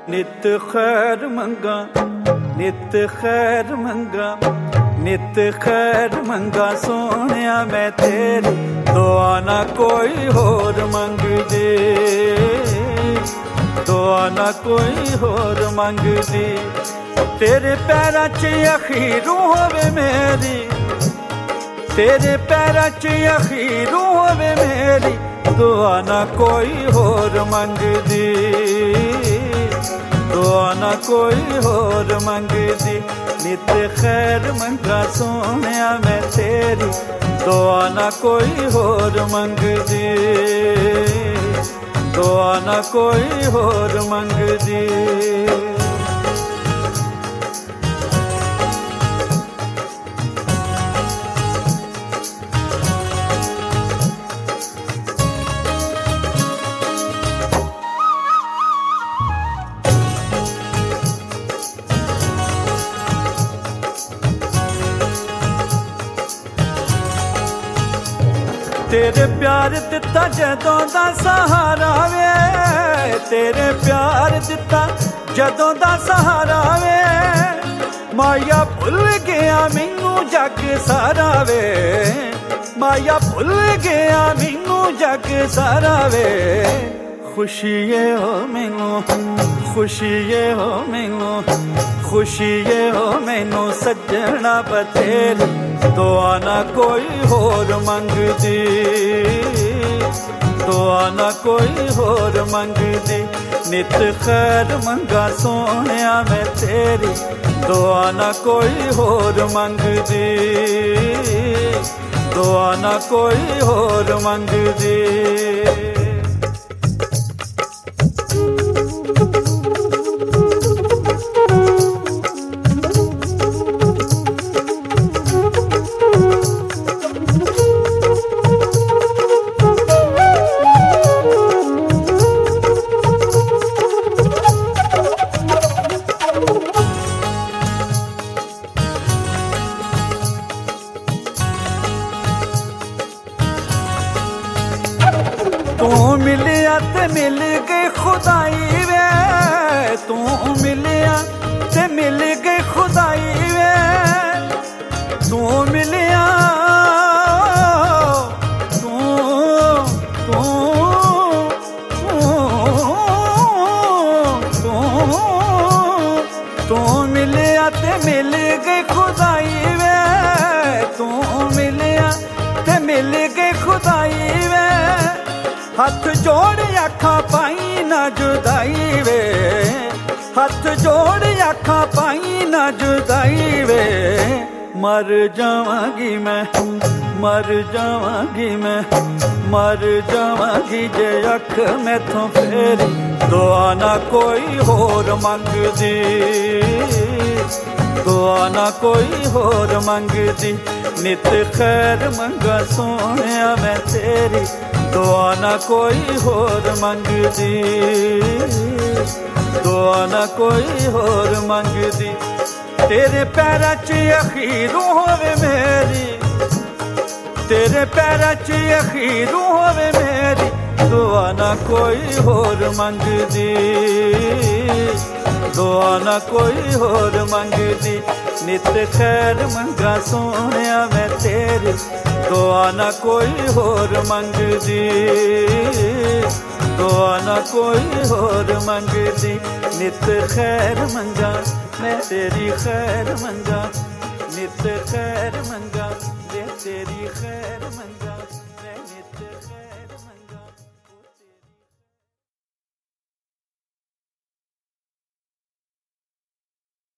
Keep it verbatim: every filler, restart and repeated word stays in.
नित खैर मंगा नित खैर मंगा नित खैर मंगा सोनिया मैं तेरी दुआ ना कोई होर मंग दे दुआ ना कोई होर मंग दे तेरे पैरां च अखीरू होवे मेरी तेरे पैरां च अखीरू होवे मेरी दुआ ना कोई होर मंग दे दुआ ना कोई होर मंगदी नित खैर मंगा सोनिया मैं तेरी दुआ ना कोई होर मंगदी दुआ ना कोई होर मंगदी तेरे प्यार दिता जदों दा सहारा वे तेरे प्यार दिता जदों दा सहारा वे माया भुल गया मैनू जग सारा वे माया भुल गया मैनू जग सारा वे खुशी ये हो मैनू खुशी ये हो मैनू खुशी ये हो मैनू सजना बतेरी दुआ ना कोई होर मंगदी दुआ ना कोई होर मंगदी नित खैर मंगा सोनिया मैं तेरी दुआ ना कोई होर मंगदी दुआ ना कोई होर मंगदी तू मिलिया ते मिल गई खुदाई वे तू मिलिया ते मिल गई खुदाई वे तू मिलिया तू तू तू तू मिलिया ते मिल गई खुदाई वे तू मिलिया ते मिल गई खुदाई वे हथ जोड़ आखा पाई ना जुदाई वे हथ जोड़ आखा पाई ना जुदाई वे मर जावांगी मैं मर जावांगी मैं मर जावांगी जे अख मैथों फेरी दुआ ना कोई होर मंगदी दुआ ना कोई होर मंगदी नित खैर मंगा सोनिया मैं तेरी दुआ ना कोई होर मंगदी दुआ ना कोई होर मंगदी तेरे पैरां च अखीरू होवे मेरी तेरे पैरां च अखीरू होवे मेरी दुआ ना कोई होर मंगदी दुआ ना कोई होर मंगदी नित खैर मंगा सोनिया मैं तेरी दुआ ना कोई होर मंगदी दुआ ना कोई होर मंगदी नित खैर मंगा मैं तेरी खैर मंगा नित खैर मंगा मैं तेरी खैर मंगा।